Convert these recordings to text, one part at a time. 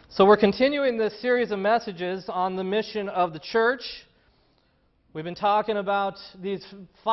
So we're continuing this series of messages on the mission of the church. We've been talking about these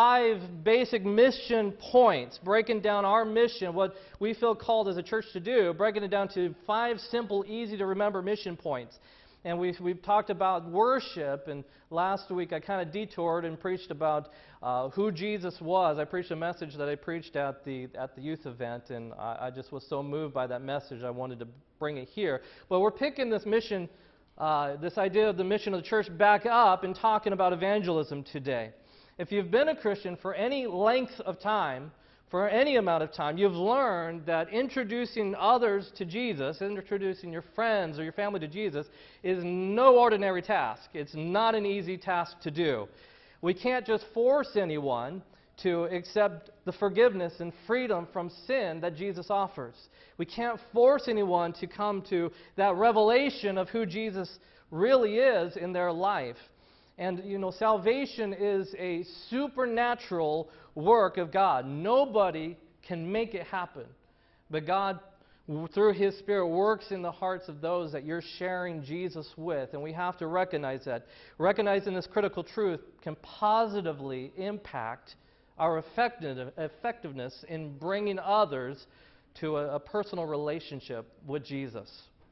5 basic mission points, breaking down our mission, what we feel called as a church to do, breaking it down to 5 simple, easy-to-remember mission points. And we've talked about worship, and last week I kind of detoured and preached about who Jesus was. I preached a message that I preached at the youth event, and I just was so moved by that message I wanted to bring it here. But we're picking this mission, this idea of the mission of the church back up and talking about evangelism today. If you've been a Christian for any length of time, for any amount of time, you've learned that introducing others to Jesus, introducing your friends or your family to Jesus, is no ordinary task. It's not an easy task to do. We can't just force anyone to accept the forgiveness and freedom from sin that Jesus offers. We can't force anyone to come to that revelation of who Jesus really is in their life. And, salvation is a supernatural work of God. Nobody can make it happen. But God, through His Spirit, works in the hearts of those that you're sharing Jesus with. And we have to recognize that. Recognizing this critical truth can positively impact our effectiveness in bringing others to a personal relationship with Jesus.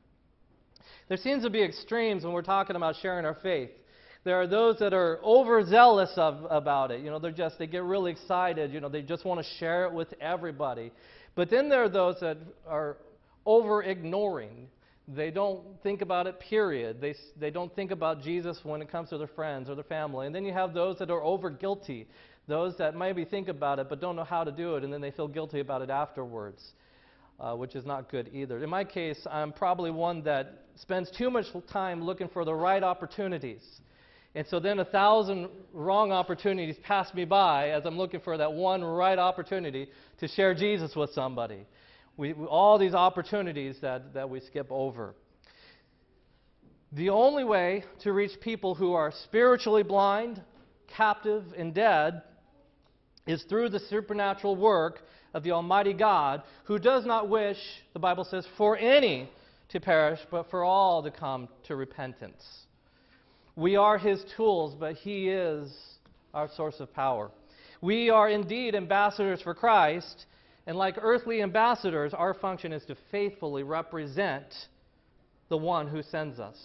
There seems to be extremes when we're talking about sharing our faith. There are those that are overzealous about it. They get really excited. They just want to share it with everybody. But then there are those that are over-ignoring. They don't think about it, period. They don't think about Jesus when it comes to their friends or their family. And then you have those that are over-guilty. Those that maybe think about it but don't know how to do it, and then they feel guilty about it afterwards, which is not good either. In my case, I'm probably one that spends too much time looking for the right opportunities. And so then 1,000 wrong opportunities pass me by as I'm looking for that one right opportunity to share Jesus with somebody. All these opportunities that we skip over. The only way to reach people who are spiritually blind, captive, and dead is through the supernatural work of the Almighty God, who does not wish, the Bible says, for any to perish, but for all to come to repentance. We are His tools, but He is our source of power. We are indeed ambassadors for Christ, and like earthly ambassadors, our function is to faithfully represent the one who sends us.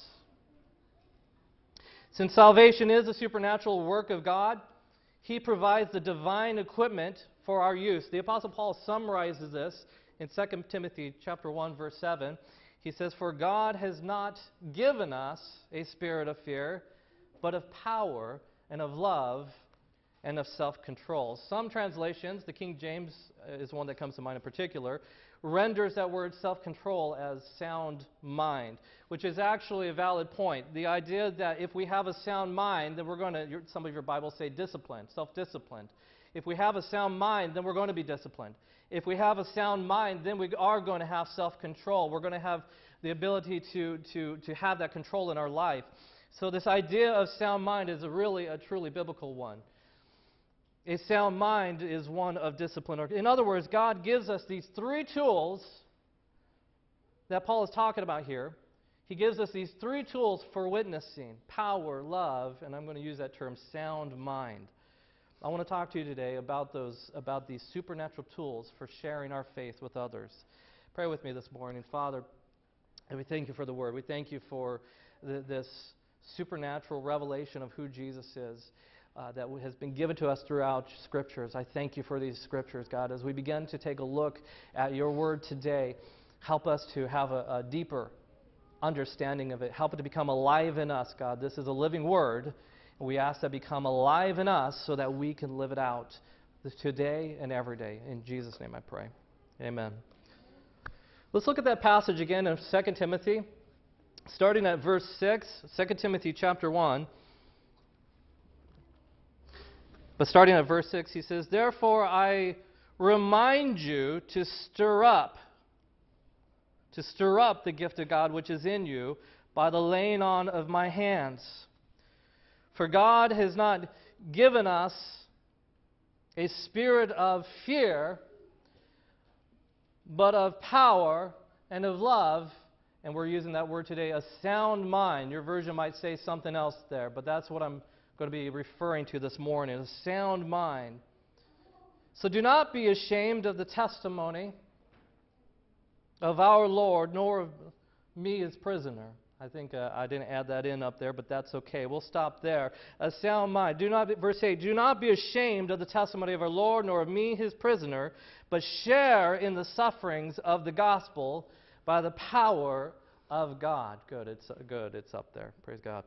Since salvation is a supernatural work of God, He provides the divine equipment for our use. The Apostle Paul summarizes this in 2 Timothy chapter 1, verse 7. He says, "For God has not given us a spirit of fear, but of power and of love and of self-control." Some translations, the King James is one that comes to mind in particular, renders that word self-control as sound mind, which is actually a valid point. The idea that if we have a sound mind, then we're going to, some of your Bibles say disciplined, self-disciplined. If we have a sound mind, then we're going to be disciplined. If we have a sound mind, then we are going to have self-control. We're going to have the ability to have that control in our life. So this idea of sound mind is really a truly biblical one. A sound mind is one of discipline. In other words, God gives us these 3 tools that Paul is talking about here. He gives us these 3 tools for witnessing: power, love, and I'm going to use that term, sound mind. I want to talk to you today about these supernatural tools for sharing our faith with others. Pray with me this morning. Father, and we thank You for the Word. We thank You for this supernatural revelation of who Jesus is that has been given to us throughout Scriptures. I thank You for these Scriptures, God. As we begin to take a look at Your Word today, help us to have a deeper understanding of it. Help it to become alive in us, God. This is a living Word. We ask that become alive in us so that we can live it out today and every day. In Jesus' name I pray. Amen. Let's look at that passage again in 2 Timothy, starting at verse 6, 2 Timothy chapter 1. But starting at verse 6, he says, "Therefore I remind you to stir up the gift of God which is in you by the laying on of my hands. For God has not given us a spirit of fear, but of power and of love And we're using that word today, a sound mind. Your version might say something else there, but that's what I'm going to be referring to this morning, a sound mind. So do not be ashamed of the testimony of our Lord, nor of me as prisoner. I think I didn't add that in up there, but that's okay. We'll stop there. A sound mind. Verse 8, do not be ashamed of the testimony of our Lord, nor of me his prisoner, but share in the sufferings of the gospel by the power of God. Good, it's up there. Praise God.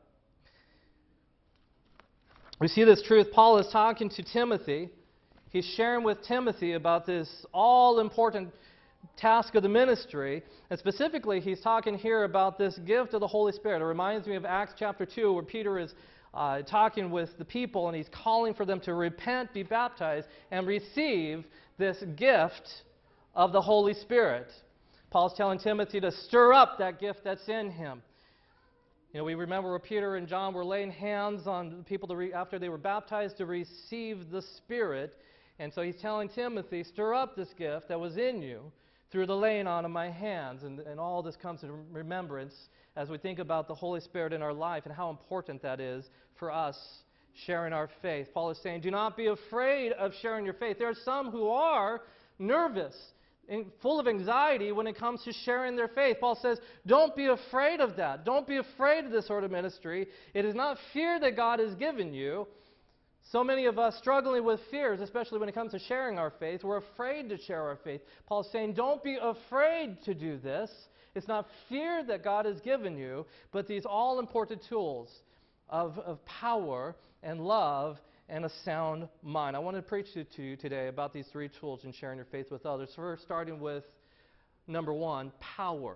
We see this truth. Paul is talking to Timothy. He's sharing with Timothy about this all-important task of the ministry. And specifically, he's talking here about this gift of the Holy Spirit. It reminds me of Acts chapter 2, where Peter is talking with the people, and he's calling for them to repent, be baptized, and receive this gift of the Holy Spirit. Paul's telling Timothy to stir up that gift that's in him. You know, we remember where Peter and John were laying hands on the people after they were baptized to receive the Spirit. And so he's telling Timothy, stir up this gift that was in you through the laying on of my hands. And all this comes to remembrance as we think about the Holy Spirit in our life and how important that is for us sharing our faith. Paul is saying, do not be afraid of sharing your faith. There are some who are nervous and full of anxiety when it comes to sharing their faith. Paul says, don't be afraid of that. Don't be afraid of this sort of ministry. It is not fear that God has given you. So many of us struggling with fears, especially when it comes to sharing our faith. We're afraid to share our faith. Paul's saying, don't be afraid to do this. It's not fear that God has given you, but these all-important tools of power and love and a sound mind. I want to preach to you today about these three tools in sharing your faith with others. First, starting with number one, power.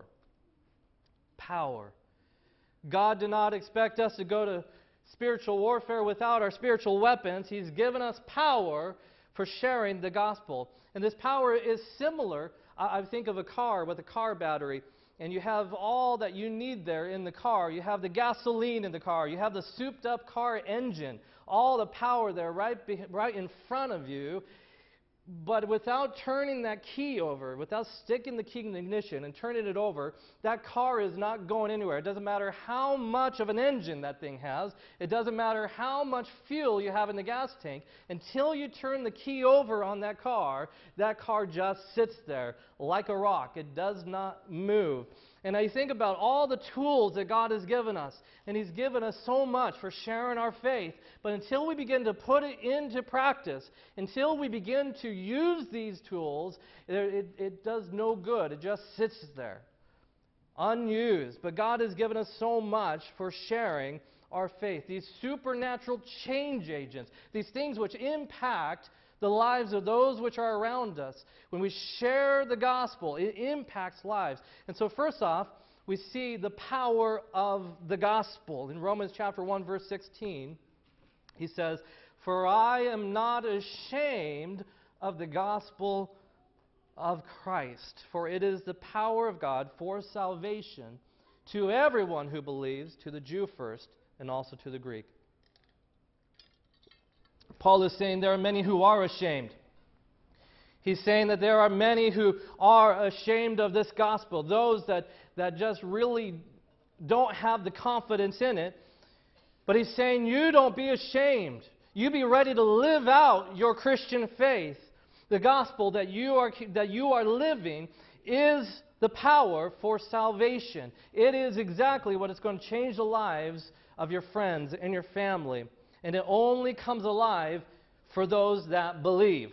Power. God did not expect us to go to spiritual warfare without our spiritual weapons. He's given us power for sharing the gospel. And this power is similar, I think of a car with a car battery. And you have all that you need there in the car. You have the gasoline in the car. You have the souped-up car engine. All the power there right in front of you. But without turning that key over, without sticking the key in the ignition and turning it over, that car is not going anywhere. It doesn't matter how much of an engine that thing has. It doesn't matter how much fuel you have in the gas tank. Until you turn the key over on that car just sits there like a rock. It does not move. And I think about all the tools that God has given us, and He's given us so much for sharing our faith, but until we begin to put it into practice, until we begin to use these tools, it does no good. It just sits there, unused. But God has given us so much for sharing our faith, these supernatural change agents, these things which impact the lives of those which are around us. When we share the gospel, it impacts lives. And so first off, we see the power of the gospel. In Romans chapter 1, verse 16, he says, "For I am not ashamed of the gospel of Christ, for it is the power of God for salvation to everyone who believes, to the Jew first, and also to the Greek." Paul is saying there are many who are ashamed. He's saying that there are many who are ashamed of this gospel, those that just really don't have the confidence in it. But he's saying, you don't be ashamed. You be ready to live out your Christian faith. The gospel that you are living is the power for salvation. It is exactly what is going to change the lives of your friends and your family. And it only comes alive for those that believe.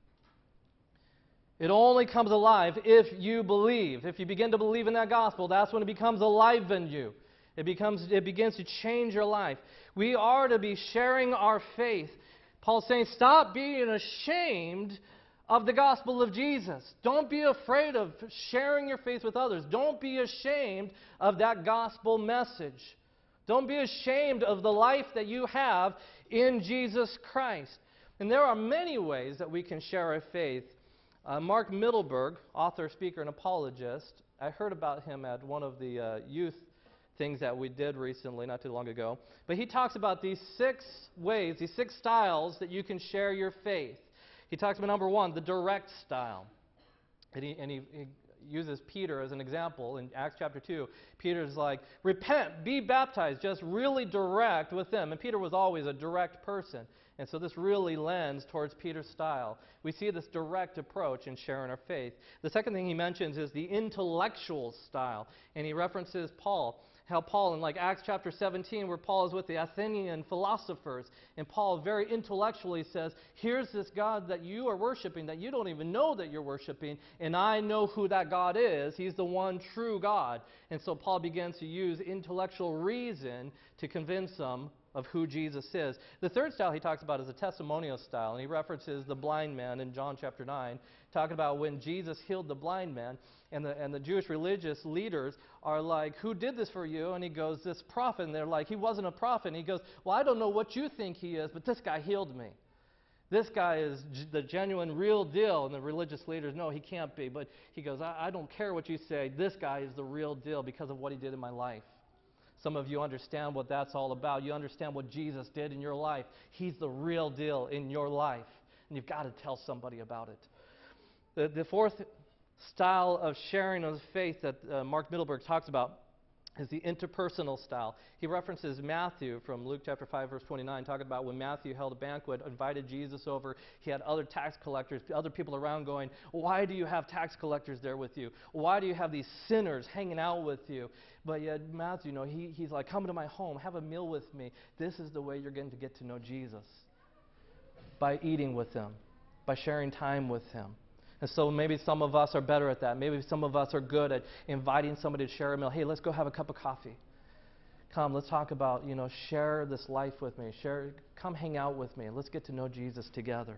It only comes alive if you believe. If you begin to believe in that gospel, that's when it becomes alive in you. It begins to change your life. We are to be sharing our faith. Paul's saying, stop being ashamed of the gospel of Jesus. Don't be afraid of sharing your faith with others. Don't be ashamed of that gospel message. Don't be ashamed of the life that you have in Jesus Christ. And there are many ways that we can share our faith. Mark Mittelberg, author, speaker, and apologist, I heard about him at one of the youth things that we did recently, not too long ago. But he talks about these 6 ways, these 6 styles that you can share your faith. He talks about number 1, the direct style. And he uses Peter as an example in Acts chapter 2. Peter's like, repent, be baptized, just really direct with them. And Peter was always a direct person. And so this really lends towards Peter's style. We see this direct approach in sharing our faith. The second thing he mentions is the intellectual style. And he references Paul. How Paul in like Acts chapter 17, where Paul is with the Athenian philosophers, and Paul very intellectually says, here's this God that you are worshiping, that you don't even know that you're worshiping, and I know who that God is. He's the one true God. And so Paul begins to use intellectual reason to convince them of who Jesus is. The third style he talks about is a testimonial style, and he references the blind man in John chapter 9, talking about when Jesus healed the blind man, and the Jewish religious leaders are like, who did this for you? And he goes, this prophet. And they're like, he wasn't a prophet. And he goes, well, I don't know what you think he is, but this guy healed me. This guy is the genuine, real deal. And the religious leaders, no, he can't be. But he goes, I don't care what you say. This guy is the real deal because of what he did in my life. Some of you understand what that's all about. You understand what Jesus did in your life. He's the real deal in your life. And you've got to tell somebody about it. The fourth style of sharing of faith that Mark Mittelberg talks about is the interpersonal style. He references Matthew from Luke chapter 5, verse 29, talking about when Matthew held a banquet, invited Jesus over. He had other tax collectors, other people around going, why do you have tax collectors there with you? Why do you have these sinners hanging out with you? But yet Matthew, he's like, come to my home, have a meal with me. This is the way you're going to get to know Jesus. By eating with him, by sharing time with him. And so maybe some of us are better at that. Maybe some of us are good at inviting somebody to share a meal. Hey, let's go have a cup of coffee. Come, let's talk about, share this life with me. Come hang out with me. Let's get to know Jesus together.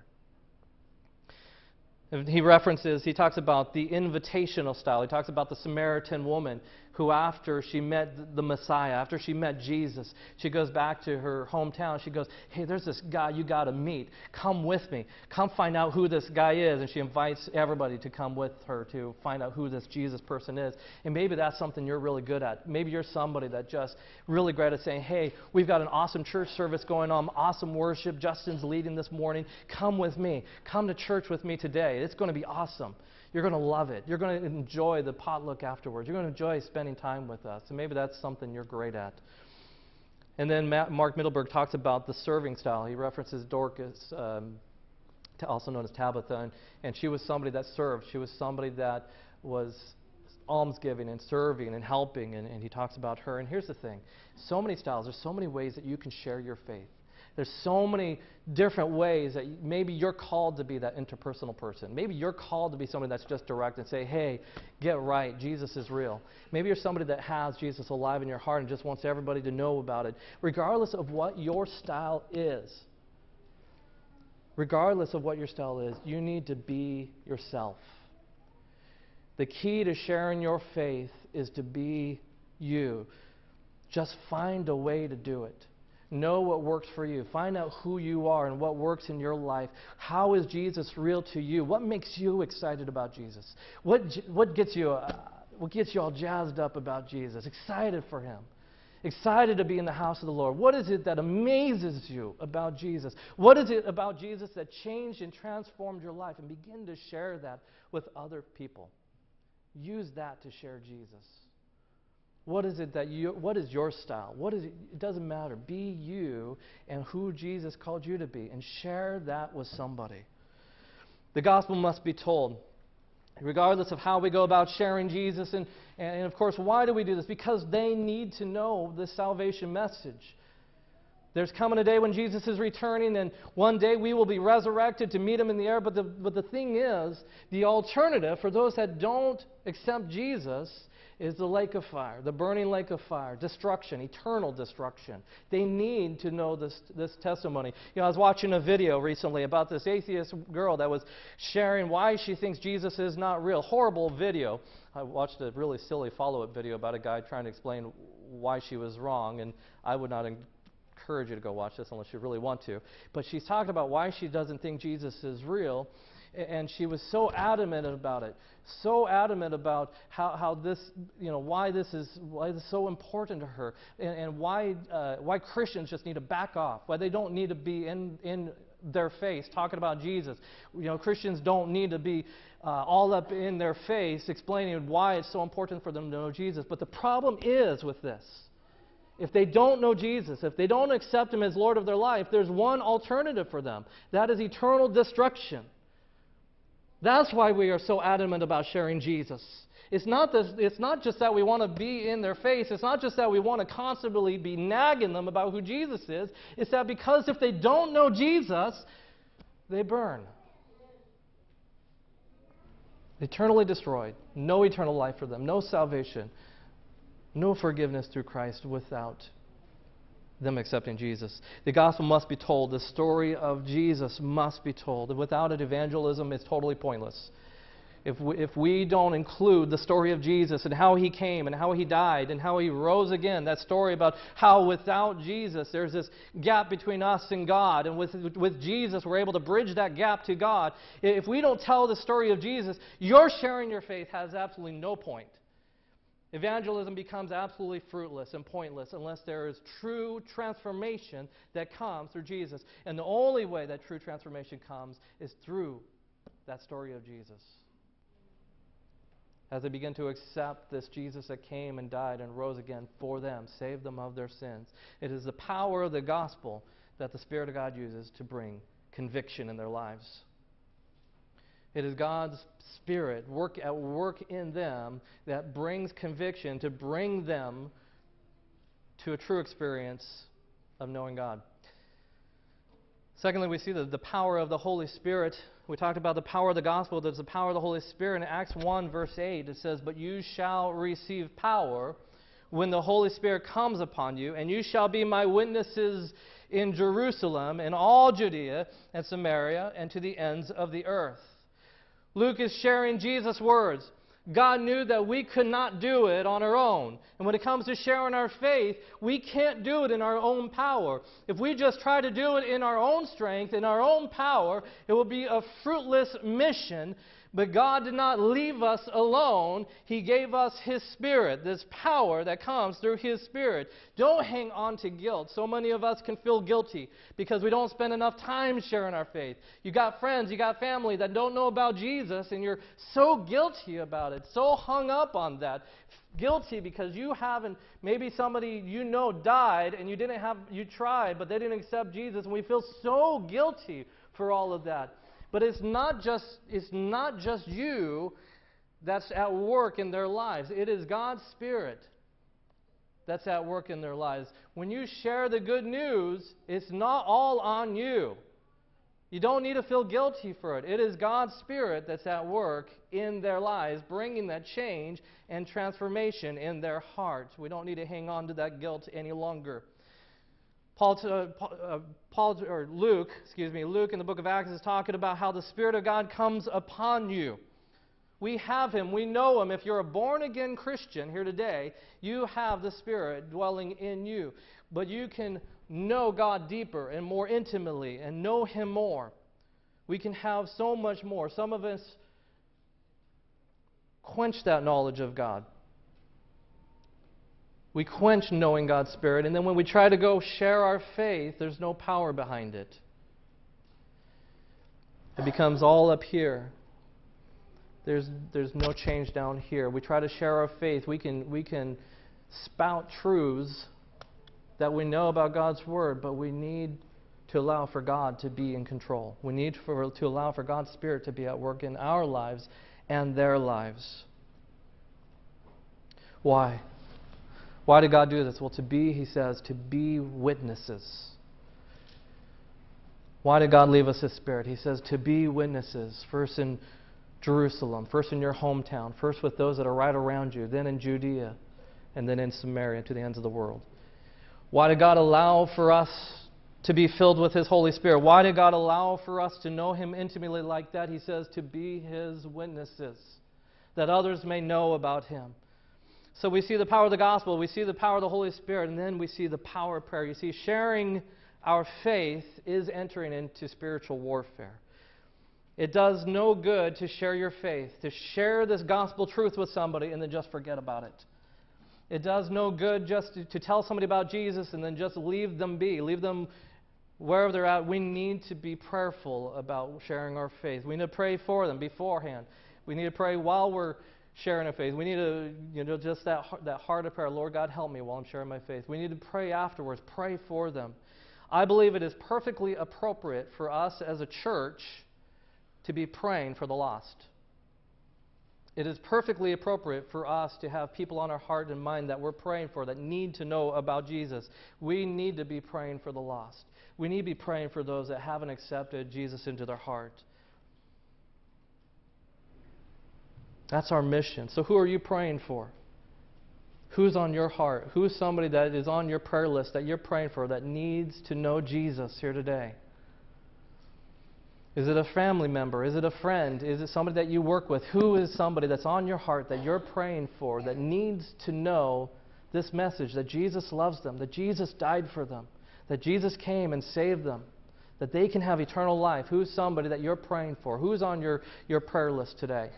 And he talks about the invitational style. He talks about the Samaritan woman who after she met the Messiah, after she met Jesus, she goes back to her hometown. She goes, hey, there's this guy you got to meet. Come with me. Come find out who this guy is. And she invites everybody to come with her to find out who this Jesus person is. And maybe that's something you're really good at. Maybe you're somebody that just really great at saying, hey, we've got an awesome church service going on, awesome worship. Justin's leading this morning. Come with me. Come to church with me today. It's going to be awesome. You're going to love it. You're going to enjoy the potluck afterwards. You're going to enjoy spending time with us. And maybe that's something you're great at. And then Mark Mittelberg talks about the serving style. He references Dorcas, also known as Tabitha, and she was somebody that served. She was somebody that was almsgiving and serving and helping, and he talks about her. And here's the thing. So many styles. There's so many ways that you can share your faith. There's so many different ways that maybe you're called to be that interpersonal person. Maybe you're called to be somebody that's just direct and say, hey, get right, Jesus is real. Maybe you're somebody that has Jesus alive in your heart and just wants everybody to know about it. Regardless of what your style is, you need to be yourself. The key to sharing your faith is to be you. Just find a way to do it. Know what works for you. Find out who you are and what works in your life. How is Jesus real to you? What makes you excited about Jesus? What gets you all jazzed up about Jesus? Excited for him. Excited to be in the house of the Lord. What is it that amazes you about Jesus? What is it about Jesus that changed and transformed your life? And begin to share that with other people. Use that to share Jesus. What is your style? It doesn't matter. Be you and who Jesus called you to be, and share that with somebody. The gospel must be told, regardless of how we go about sharing Jesus. And of course, why do we do this? Because they need to know the salvation message. There's coming a day when Jesus is returning, and one day we will be resurrected to meet him in the air. But the thing is, the alternative for those that don't accept Jesus is the lake of fire, the burning lake of fire, destruction, eternal destruction. They need to know this testimony. I was watching a video recently about this atheist girl that was sharing why she thinks Jesus is not real. Horrible video. I watched a really silly follow-up video about a guy trying to explain why she was wrong, and I would not encourage you to go watch this unless you really want to. But she's talking about why she doesn't think Jesus is real. And she was so adamant about it, so adamant about how this, why this is so important to her, and why Christians just need to back off, why they don't need to be in their face, talking about Jesus. Christians don't need to be all up in their face explaining why it's so important for them to know Jesus. But the problem is with this. If they don't know Jesus, if they don't accept Him as Lord of their life, there's one alternative for them. That is eternal destruction. That's why we are so adamant about sharing Jesus. It's not just that we want to be in their face. It's not just that we want to constantly be nagging them about who Jesus is. It's that because if they don't know Jesus, they burn. Eternally destroyed. No eternal life for them. No salvation. No forgiveness through Christ without them accepting Jesus. The gospel must be told. The story of Jesus must be told. Without it, evangelism is totally pointless. If we don't include the story of Jesus and how He came and how He died and how He rose again, that story about how without Jesus there's this gap between us and God, and with Jesus we're able to bridge that gap to God. If we don't tell the story of Jesus, your sharing your faith has absolutely no point. Evangelism becomes absolutely fruitless and pointless unless there is true transformation that comes through Jesus. And the only way that true transformation comes is through that story of Jesus. As they begin to accept this Jesus that came and died and rose again for them, saved them of their sins. It is the power of the gospel that the Spirit of God uses to bring conviction in their lives. It is God's Spirit at work in them that brings conviction to bring them to a true experience of knowing God. Secondly, we see the power of the Holy Spirit. We talked about the power of the gospel. There's the power of the Holy Spirit. In Acts 1, verse 8, it says, "But you shall receive power when the Holy Spirit comes upon you, and you shall be my witnesses in Jerusalem, and all Judea and Samaria, and to the ends of the earth." Luke is sharing Jesus' words. God knew that we could not do it on our own. And when it comes to sharing our faith, we can't do it in our own power. If we just try to do it in our own strength, in our own power, it will be a fruitless mission. But God did not leave us alone. He gave us His Spirit, this power that comes through His Spirit. Don't hang on to guilt. So many of us can feel guilty because we don't spend enough time sharing our faith. You got friends, you got family that don't know about Jesus, and you're so guilty about it, so hung up on that. Guilty because you haven't, maybe somebody you know died and you tried, but they didn't accept Jesus, and we feel so guilty for all of that. But it's not just you that's at work in their lives. It is God's Spirit that's at work in their lives. When you share the good news, it's not all on you. You don't need to feel guilty for it. It is God's Spirit that's at work in their lives, bringing that change and transformation in their hearts. We don't need to hang on to that guilt any longer. Luke in the book of Acts is talking about how the Spirit of God comes upon you. We have Him. We know Him. If you're a born-again Christian here today, you have the Spirit dwelling in you. But you can know God deeper and more intimately and know Him more. We can have so much more. Some of us quench that knowledge of God. We quench knowing God's Spirit, and then when we try to go share our faith, there's no power behind it. It becomes all up here. There's no change down here. We try to share our faith. We can spout truths that we know about God's Word, but we need to allow for God to be in control. We need to allow for God's Spirit to be at work in our lives and their lives. Why? Why did God do this? Well, He says, to be witnesses. Why did God leave us His Spirit? He says to be witnesses, first in Jerusalem, first in your hometown, first with those that are right around you, then in Judea, and then in Samaria, to the ends of the world. Why did God allow for us to be filled with His Holy Spirit? Why did God allow for us to know Him intimately like that? He says to be His witnesses, that others may know about Him. So we see the power of the gospel, we see the power of the Holy Spirit, and then we see the power of prayer. You see, sharing our faith is entering into spiritual warfare. It does no good to share your faith, to share this gospel truth with somebody and then just forget about it. It does no good just to tell somebody about Jesus and then just leave them be, leave them Wherever they're at, we need to be prayerful about sharing our faith. We need to pray for them beforehand. We need to pray while we're sharing our faith. We need to, just that heart of prayer. Lord God, help me while I'm sharing my faith. We need to pray afterwards. Pray for them. I believe it is perfectly appropriate for us as a church to be praying for the lost. It is perfectly appropriate for us to have people on our heart and mind that we're praying for, that need to know about Jesus. We need to be praying for the lost. We need to be praying for those that haven't accepted Jesus into their heart. That's our mission. So who are you praying for? Who's on your heart? Who's somebody that is on your prayer list that you're praying for that needs to know Jesus here today? Is it a family member? Is it a friend? Is it somebody that you work with? Who is somebody that's on your heart that you're praying for that needs to know this message, that Jesus loves them, that Jesus died for them, that Jesus came and saved them, that they can have eternal life? Who's somebody that you're praying for? Who's on your prayer list today?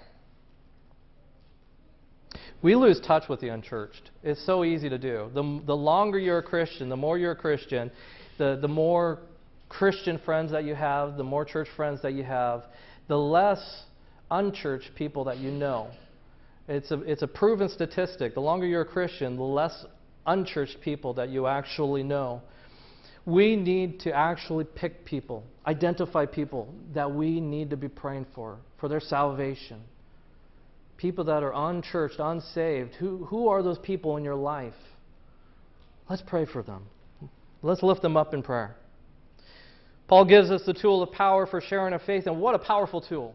We lose touch with the unchurched. It's so easy to do. The longer you're a Christian, the more you're a Christian, the more Christian friends that you have, the more church friends that you have, the less unchurched people that you know. It's a proven statistic. The longer you're a Christian, the less unchurched people that you actually know. We need to actually pick people, identify people that we need to be praying for their salvation. People that are unchurched, unsaved. Who are those people in your life? Let's pray for them. Let's lift them up in prayer. Paul gives us the tool of power for sharing our faith, and what a powerful tool.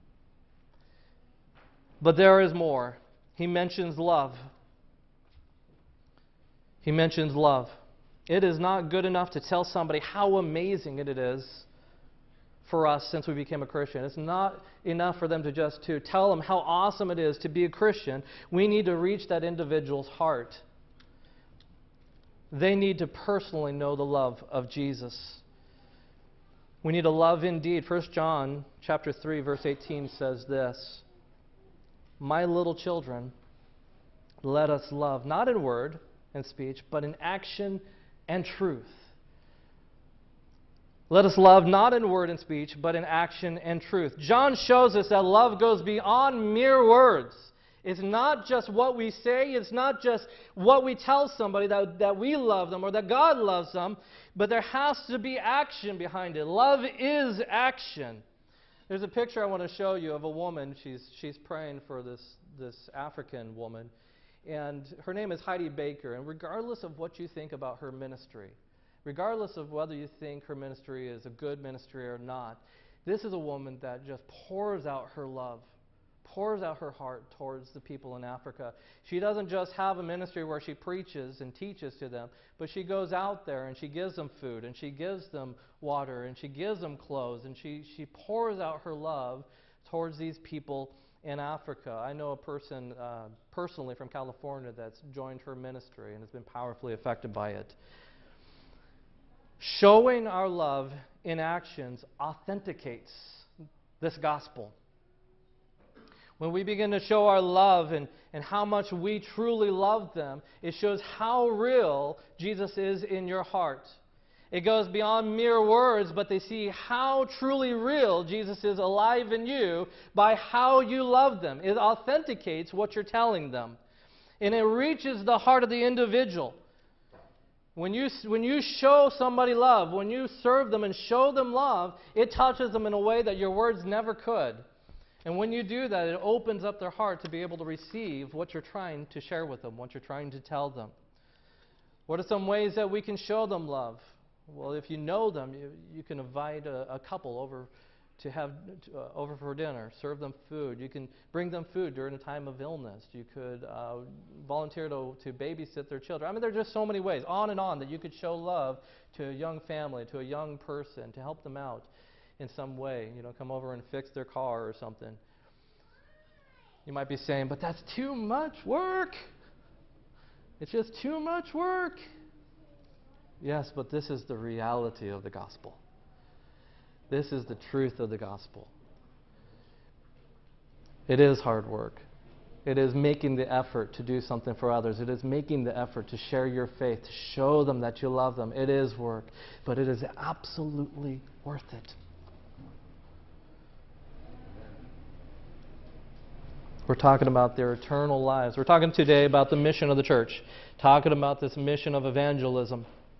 But there is more. He mentions love. He mentions love. It is not good enough to tell somebody how amazing it is for us since we became a Christian. It's not enough for them to tell them how awesome it is to be a Christian. We need to reach that individual's heart. They need to personally know the love of Jesus. We need to love indeed. 1 John chapter 3, verse 18 says this: "My little children, let us love, not in word and speech, but in action and truth." Let us love not in word and speech, but in action and truth. John shows us that love goes beyond mere words. It's not just what we say. It's not just what we tell somebody that we love them or that God loves them, but there has to be action behind it. Love is action. There's a picture I want to show you of a woman. She's praying for this African woman, and her name is Heidi Baker. And regardless of what you think about her ministry, regardless of whether you think her ministry is a good ministry or not, this is a woman that just pours out her love, pours out her heart towards the people in Africa. She doesn't just have a ministry where she preaches and teaches to them, but she goes out there and she gives them food and she gives them water and she gives them clothes, and she pours out her love towards these people in Africa. I know a person personally from California that's joined her ministry and has been powerfully affected by it. Showing our love in actions authenticates this gospel. When we begin to show our love and how much we truly love them, it shows how real Jesus is in your heart. It goes beyond mere words, but they see how truly real Jesus is alive in you by how you love them. It authenticates what you're telling them. And it reaches the heart of the individual. When you show somebody love, when you serve them and show them love, it touches them in a way that your words never could. And when you do that, it opens up their heart to be able to receive what you're trying to share with them, what you're trying to tell them. What are some ways that we can show them love? Well, if you know them, you can invite a couple over to have over for dinner, serve them food. You can bring them food during a time of illness. You could volunteer to babysit their children. I mean, there are just so many ways, on and on, that you could show love to a young family, to a young person, to help them out in some way. You know, come over and fix their car or something. You might be saying, but that's too much work. It's just too much work. Yes, but this is the reality of the gospel. This is the truth of the gospel. It is hard work. It is making the effort to do something for others. It is making the effort to share your faith, to show them that you love them. It is work, but it is absolutely worth it. We're talking about their eternal lives. We're talking today about the mission of the church, talking about this mission of evangelism.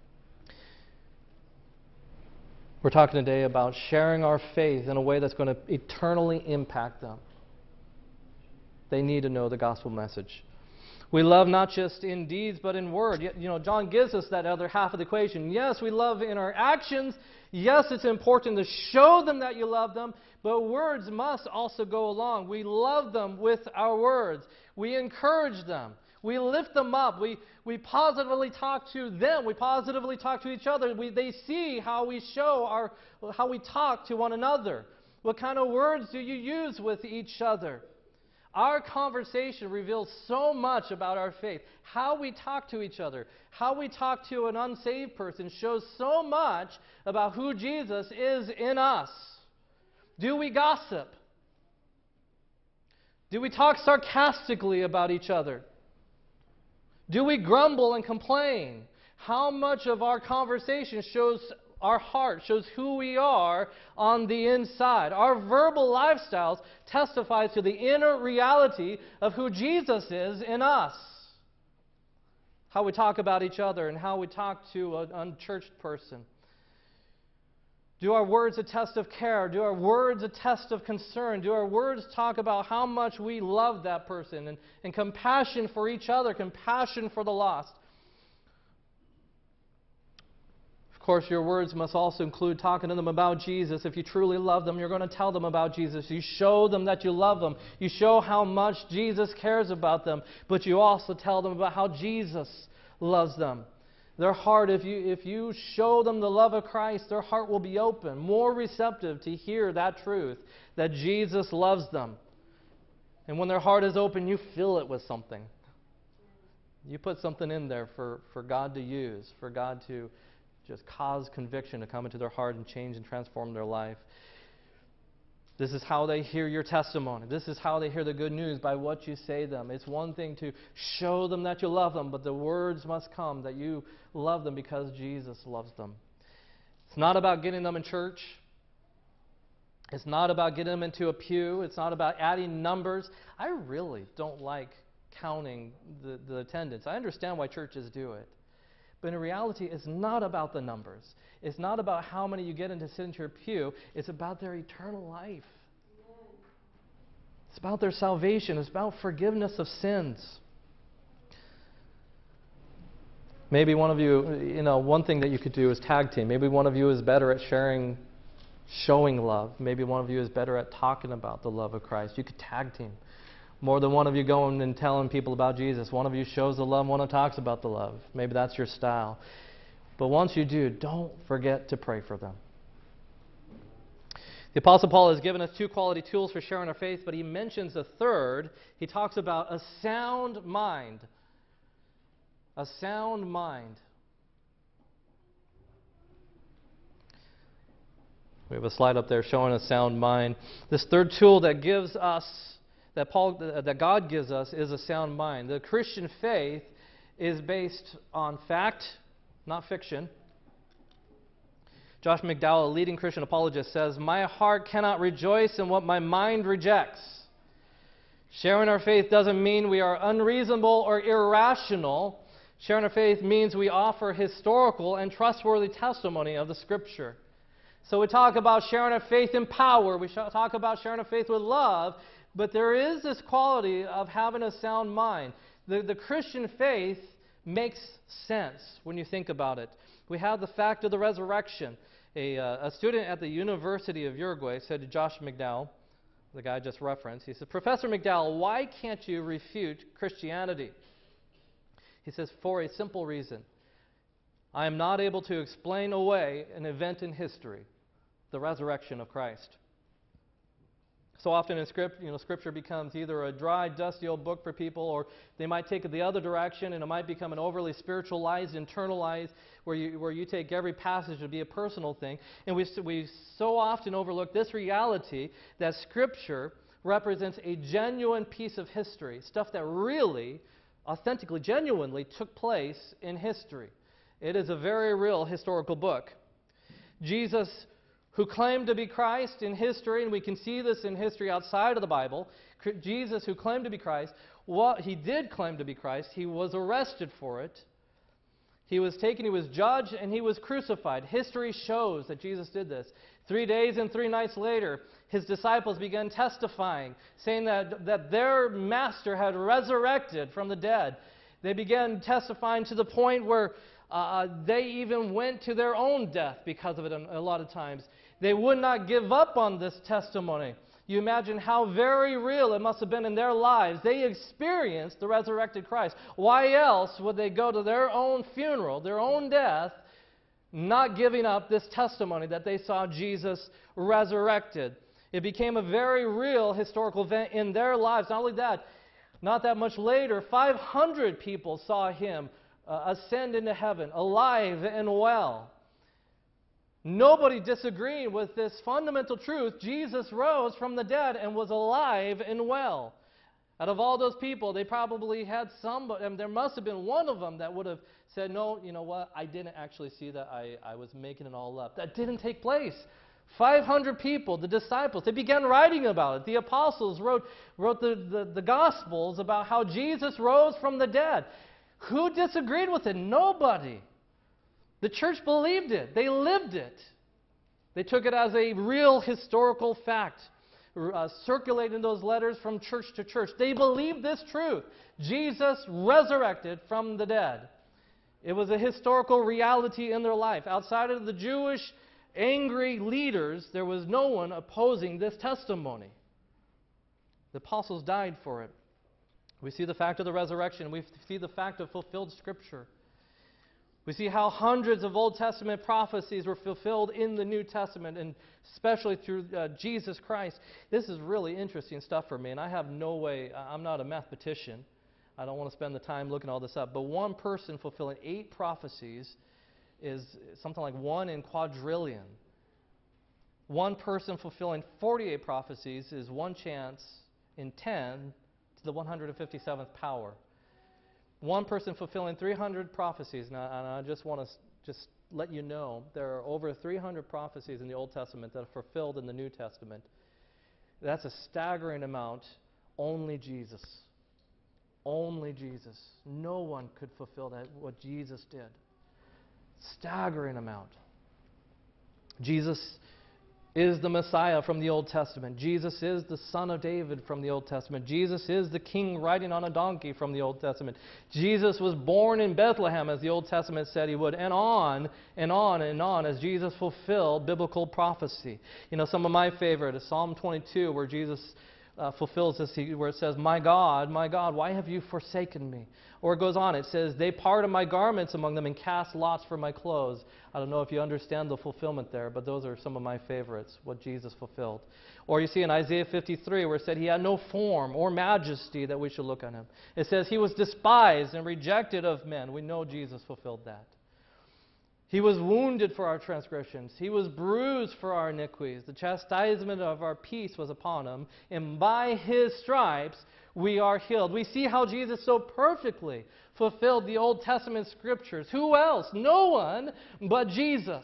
We're talking today about sharing our faith in a way that's going to eternally impact them. They need to know the gospel message. We love not just in deeds, but in word. John gives us that other half of the equation. Yes, we love in our actions. Yes, it's important to show them that you love them, but words must also go along. We love them with our words. We encourage them. We lift them up. We positively talk to them. We positively talk to each other. They see how we how we talk to one another. What kind of words do you use with each other? Our conversation reveals so much about our faith. How we talk to each other, how we talk to an unsaved person shows so much about who Jesus is in us. Do we gossip? Do we talk sarcastically about each other? Do we grumble and complain? How much of our conversation shows our heart, shows who we are on the inside? Our verbal lifestyles testify to the inner reality of who Jesus is in us. How we talk about each other and how we talk to an unchurched person. Do our words attest of care? Do our words attest of concern? Do our words talk about how much we love that person and compassion for each other, compassion for the lost? Of course, your words must also include talking to them about Jesus. If you truly love them, you're going to tell them about Jesus. You show them that you love them. You show how much Jesus cares about them, but you also tell them about how Jesus loves them. Their heart, if you show them the love of Christ, their heart will be open, more receptive to hear that truth, that Jesus loves them. And when their heart is open, you fill it with something. You put something in there for God to use, for God to just cause conviction to come into their heart and change and transform their life. This is how they hear your testimony. This is how they hear the good news, by what you say to them. It's one thing to show them that you love them, but the words must come that you love them because Jesus loves them. It's not about getting them in church. It's not about getting them into a pew. It's not about adding numbers. I really don't like counting the attendance. I understand why churches do it. But in reality, it's not about the numbers. It's not about how many you get into sit into your pew. It's about their eternal life. It's about their salvation. It's about forgiveness of sins. Maybe one of you, one thing that you could do is tag team. Maybe one of you is better at showing love. Maybe one of you is better at talking about the love of Christ. You could tag team. More than one of you going and telling people about Jesus. One of you shows the love, one of you talks about the love. Maybe that's your style. But once you do, don't forget to pray for them. The Apostle Paul has given us 2 quality tools for sharing our faith, but he mentions a third. He talks about a sound mind. A sound mind. We have a slide up there showing a sound mind. This third tool that God gives us is a sound mind. The Christian faith is based on fact, not fiction. Josh McDowell, a leading Christian apologist, says, "My heart cannot rejoice in what my mind rejects." Sharing our faith doesn't mean we are unreasonable or irrational. Sharing our faith means we offer historical and trustworthy testimony of the Scripture. So we talk about sharing our faith in power. We talk about sharing our faith with love. But there is this quality of having a sound mind. The Christian faith makes sense when you think about it. We have the fact of the resurrection. A student at the University of Uruguay said to Josh McDowell, the guy I just referenced, he said, "Professor McDowell, why can't you refute Christianity?" He says, "For a simple reason. I am not able to explain away an event in history, the resurrection of Christ." So often in Scripture becomes either a dry, dusty old book for people, or they might take it the other direction, and it might become an overly spiritualized, internalized, where you take every passage to be a personal thing. And we so often overlook this reality that Scripture represents a genuine piece of history, stuff that really, authentically, genuinely took place in history. It is a very real historical book. Jesus, who claimed to be Christ in history, and we can see this in history outside of the Bible, Jesus, who claimed to be Christ, he did claim to be Christ. He was arrested for it. He was taken, he was judged, and he was crucified. History shows that Jesus did this. 3 days and 3 nights later, his disciples began testifying, saying that their master had resurrected from the dead. They began testifying to the point where they even went to their own death because of it a lot of times. They would not give up on this testimony. You imagine how very real it must have been in their lives. They experienced the resurrected Christ. Why else would they go to their own funeral, their own death, not giving up this testimony that they saw Jesus resurrected? It became a very real historical event in their lives. Not only that, not that much later, 500 people saw him ascend into heaven, alive and well. Nobody disagreed with this fundamental truth. Jesus rose from the dead and was alive and well. Out of all those people, they probably had there must have been one of them that would have said, no, you know what, I didn't actually see that. I was making it all up. That didn't take place. 500 people, the disciples, they began writing about it. The apostles wrote the Gospels about how Jesus rose from the dead. Who disagreed with it? Nobody. The church believed it. They lived it. They took it as a real historical fact, circulating those letters from church to church. They believed this truth. Jesus resurrected from the dead. It was a historical reality in their life. Outside of the Jewish angry leaders, there was no one opposing this testimony. The apostles died for it. We see the fact of the resurrection. We see the fact of fulfilled Scripture. We see how hundreds of Old Testament prophecies were fulfilled in the New Testament, and especially through Jesus Christ. This is really interesting stuff for me, and I have no way, I'm not a mathematician. I don't want to spend the time looking all this up. But one person fulfilling 8 prophecies is something like 1 in quadrillion. One person fulfilling 48 prophecies is 1 chance in 10 to the 157th power. One person fulfilling 300 prophecies. Now, and I just want to just let you know, there are over 300 prophecies in the Old Testament that are fulfilled in the New Testament. That's a staggering amount. Only Jesus. Only Jesus. No one could fulfill that, what Jesus did. Staggering amount. Jesus is the Messiah from the Old Testament. Jesus is the Son of David from the Old Testament. Jesus is the King riding on a donkey from the Old Testament. Jesus was born in Bethlehem, as the Old Testament said he would, and on and on and on as Jesus fulfilled biblical prophecy. You know, some of my favorite is Psalm 22, where Jesus fulfills this, where it says, my God, why have you forsaken me? Or it goes on, it says, they parted my garments among them and cast lots for my clothes. I don't know if you understand the fulfillment there, but those are some of my favorites, what Jesus fulfilled. Or you see in Isaiah 53, where it said he had no form or majesty that we should look on him. It says he was despised and rejected of men. We know Jesus fulfilled that. He was wounded for our transgressions. He was bruised for our iniquities. The chastisement of our peace was upon him, and by his stripes we are healed. We see how Jesus so perfectly fulfilled the Old Testament Scriptures. Who else? No one but Jesus.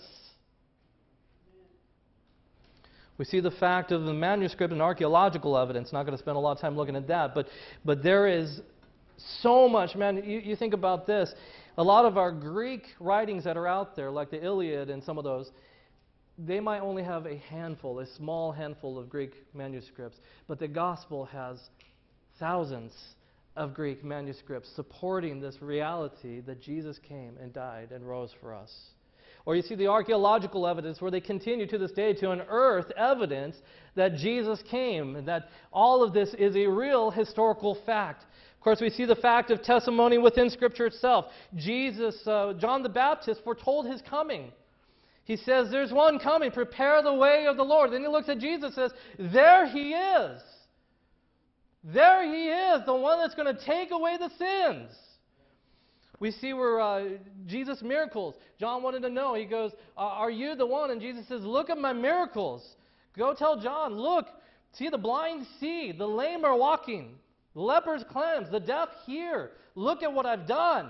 We see the fact of the manuscript and archaeological evidence. Not going to spend a lot of time looking at that, but there is so much. Man, you think about this. A lot of our Greek writings that are out there, like the Iliad and some of those, they might only have a handful, a small handful of Greek manuscripts, but the Gospel has thousands of Greek manuscripts supporting this reality that Jesus came and died and rose for us. Or you see the archaeological evidence where they continue to this day to unearth evidence that Jesus came and that all of this is a real historical fact. Of course, we see the fact of testimony within Scripture itself. John the Baptist foretold his coming. He says, there's one coming, prepare the way of the Lord. Then he looks at Jesus and says, there he is. There he is, the one that's going to take away the sins. We see where Jesus' miracles, John wanted to know. He goes, are you the one? And Jesus says, look at my miracles. Go tell John, look, See, the blind see, the lame are walking, the lepers cleanse, the deaf hear. Look at what I've done.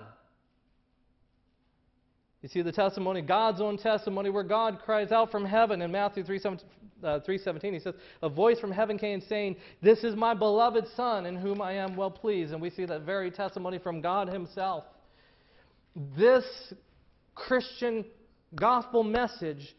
You see the testimony, God's own testimony, where God cries out from heaven in Matthew 3:17. He says, a voice from heaven came saying, this is my beloved Son in whom I am well pleased. And we see that very testimony from God himself. This Christian gospel message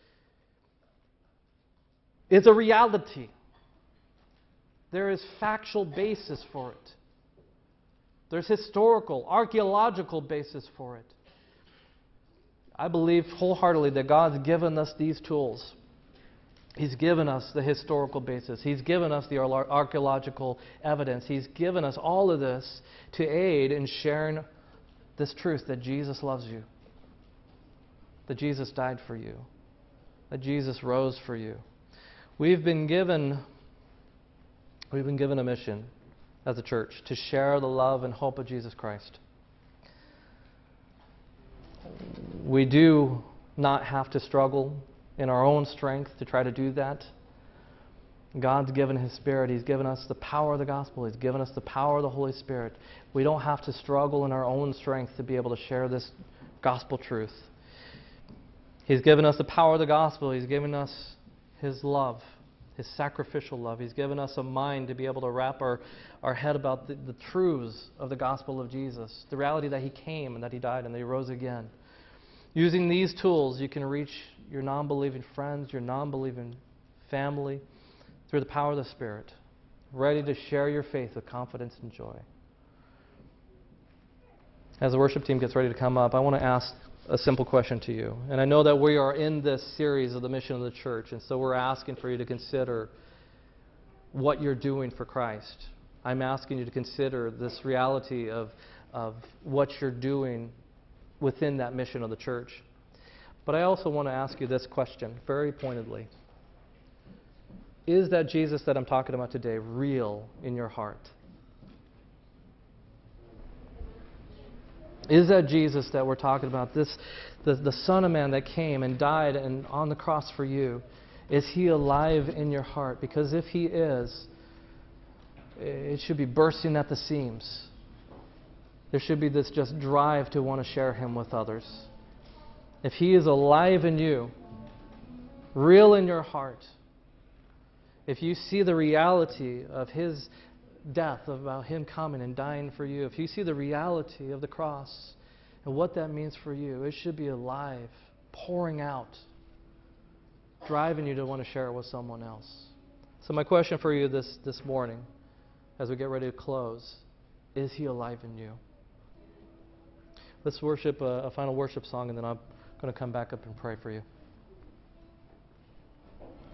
is a reality. There is factual basis for it. There's historical, archaeological basis for it. I believe wholeheartedly that God's given us these tools. He's given us the historical basis. He's given us the archaeological evidence. He's given us all of this to aid in sharing this truth that Jesus loves you, that Jesus died for you, that Jesus rose for you. We've been given a mission as a church to share the love and hope of Jesus Christ. We do not have to struggle in our own strength to try to do that. God's given His Spirit. He's given us the power of the gospel. He's given us the power of the Holy Spirit. We don't have to struggle in our own strength to be able to share this gospel truth. He's given us the power of the gospel. He's given us His love, His sacrificial love. He's given us a mind to be able to wrap our head about the truths of the gospel of Jesus, the reality that He came and that He died and that He rose again. Using these tools, you can reach your non-believing friends, your non-believing family, through the power of the Spirit, ready to share your faith with confidence and joy. As the worship team gets ready to come up, I want to ask a simple question to you. And I know that we are in this series of the mission of the church, and so we're asking for you to consider what you're doing for Christ. I'm asking you to consider this reality of what you're doing within that mission of the church. But I also want to ask you this question very pointedly. Is that Jesus that I'm talking about today real in your heart? Is that Jesus that we're talking about, the Son of Man that came and died and on the cross for you, is He alive in your heart? Because if He is, it should be bursting at the seams. There should be this just drive to want to share Him with others. If He is alive in you, real in your heart, if you see the reality of His death, about Him coming and dying for you, if you see the reality of the cross and what that means for you, it should be alive, pouring out, driving you to want to share it with someone else. So my question for you this morning, as we get ready to close, is He alive in you? Let's worship a final worship song, and then I'm going to come back up and pray for you.